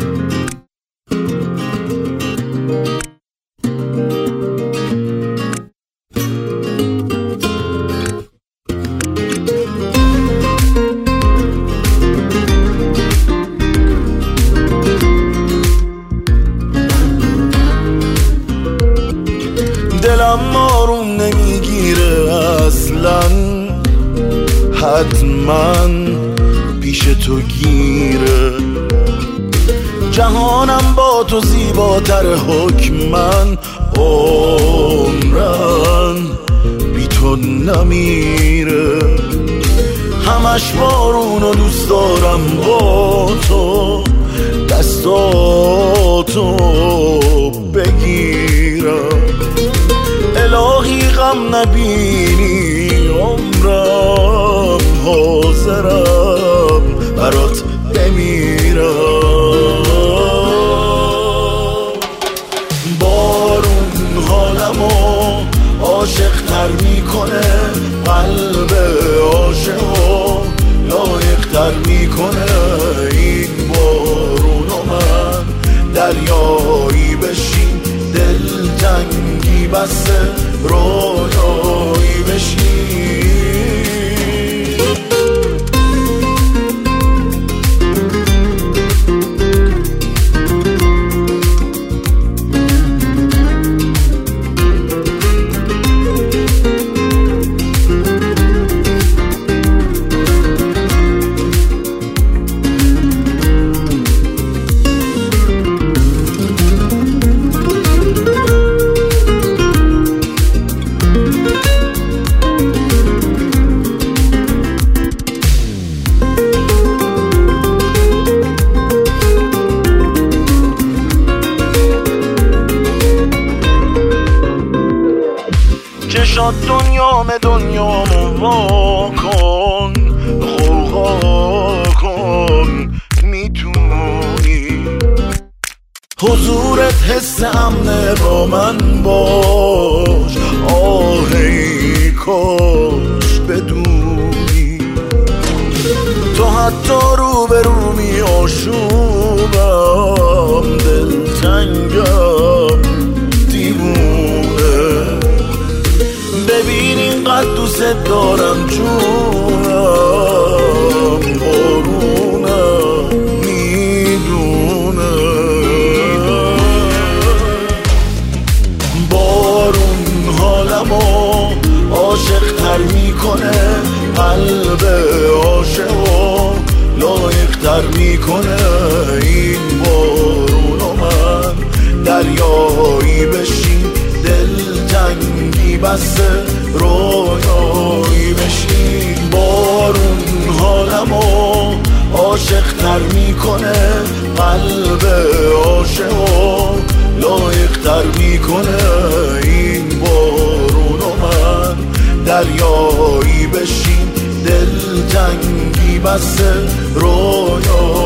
دلم آروم نمیگیره اصلا، حتما پیش تو گیره. جهانم با تو زیباتر، حکمن عمرن بی تو نمیره. همش بارونو دوست دارم با تو، دستاتو بگیرم. الهی غم نبینی عمرم، حاضرم برات بمیرم. بارون حالمو عاشق تر میکنه، قلب عاشقو لایق تر میکنه. این بارونو من دریایی بشین، دلتنگی بسه رویایی بشین. چشات دنیامو وا کن، غوغا کن میتونی. حضورت حس امنه، با من باش. آهی کاش بدونی تو حتی رو به رو می آشوبم، دلتنگم دیوونه. ببین اینقدر دوست دارم جونم، بارونم میدونه. بارون حالمو عاشق تر میکنه، قلب عاشقو لایق تر میکنه. این بارونو من دریایی بشین، دلتنگی بسه رویایی بشین. بارون حالمو عاشق تر میکنه، قلب عاشقو لایق تر میکنه. این بارونو من دریایی بشین، دلتنگی بسه رویایی